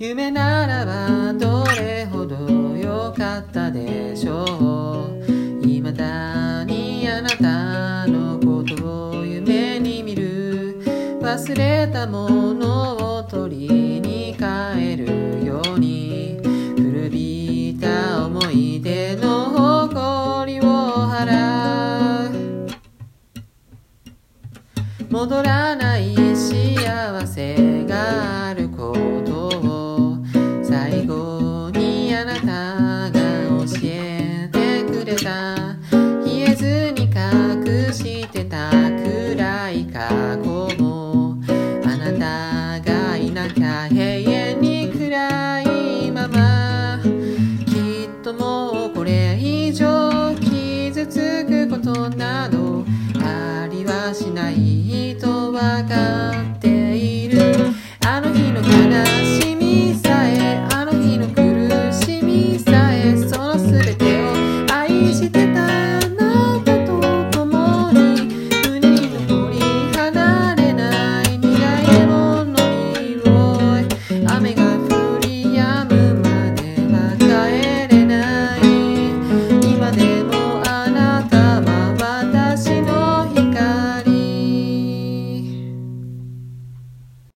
夢ならばどれほど良かったでしょう。未だにあなたのことを夢に見る。忘れたものを取りに帰るように、古びた思い出の誇りを払う。戻らない幸せがあることを最後にあなたが教えてくれた。言えずに隠してた暗い過去もあなたがいなきゃ平